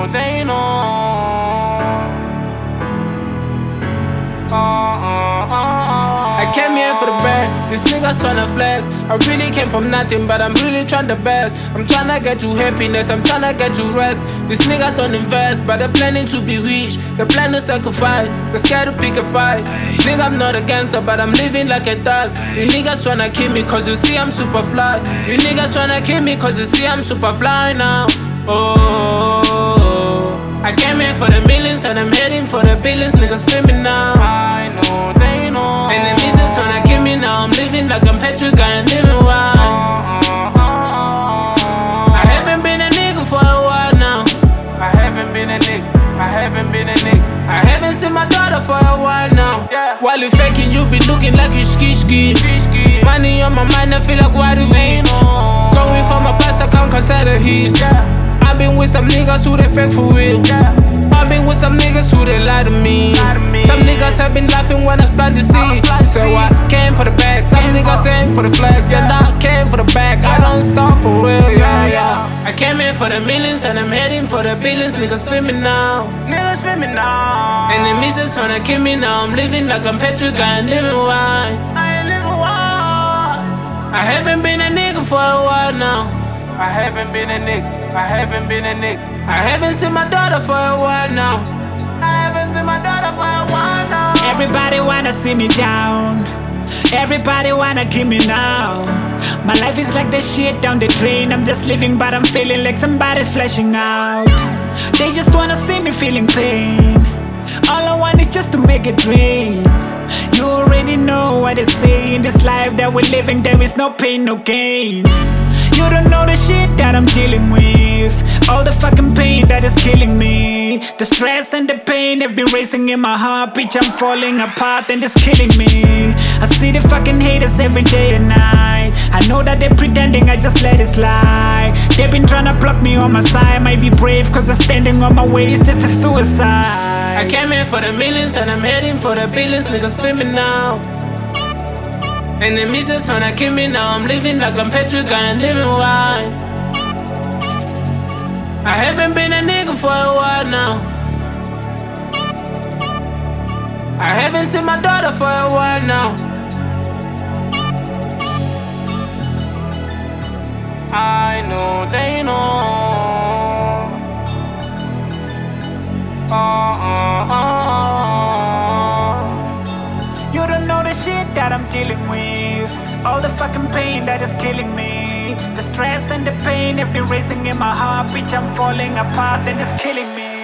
they know. I came here for the bag, these niggas tryna flex. I really came from nothing, but I'm really trying the best. I'm tryna get to happiness, I'm tryna get to rest. These niggas don't invest, but they're planning to be rich. They're planning to sacrifice, they're scared to pick a fight. Nigga, I'm not a gangster, but I'm living like a thug. You niggas tryna kill me cause you see I'm super fly. You niggas tryna kill me cause you see I'm super fly now. Oh, I came here for the millions and I'm heading for the billions. Niggas screaming now. I know, they know. And the business tryna kill me now. I'm living like I'm Patrick, I ain't living wild. I haven't been a nigga for a while now. I haven't been a nigga. I haven't been a nigga. I haven't seen my daughter for a while now. Yeah. While you faking, you be looking like you ski. Money on my mind, I feel like what do we know? Going for my past, I can't consider his. Yeah. I've been with some niggas who they fake for real. Yeah. I've been with some niggas who they lie to me. Some niggas have been laughing when I start to see. So I came for the bag. Some niggas aim for the flags. And I came for the bag. I don't stop for real, yeah. I came here for the millions and I'm heading for the billions. Niggas screaming now. Niggas screaming now. And the missus tryna kill me now. I'm living like I'm Patrick, I ain't living wild. I ain't living wild. I haven't been a nigga for a while now. I haven't been a nigga. I haven't been a nigga. I haven't seen my daughter for a while now. I haven't seen my daughter for a while now. Everybody wanna see me down. Everybody wanna kill me now. My life is like the shit down the drain. I'm just living but I'm feeling like somebody's flashing out. They just wanna see me feeling pain. All I want is just to make it rain. You already know what they say. In this life that we're living, there is no pain, no gain. You don't know the shit that I'm dealing with. All the fucking pain that is killing me. The stress and the pain have been racing in my heart. Bitch, I'm falling apart and it's killing me. I see the fucking haters every day and night. I know that they're pretending, I just let it slide. They've been trying to block me on my side. Might be brave cause I'm standing on my way. It's just a suicide. I came here for the millions and I'm heading for the billions. Niggas screaming now. And the missus tryna kill me now. I'm living like I'm Patrick, I ain't living wild. I haven't been a nigga for a while now. I haven't seen my daughter for a while now. I know, they know. You don't know the shit that I'm dealing with. All the fucking pain that is killing me. The stress and the pain have been racing in my heart. Bitch, I'm falling apart and it's killing me.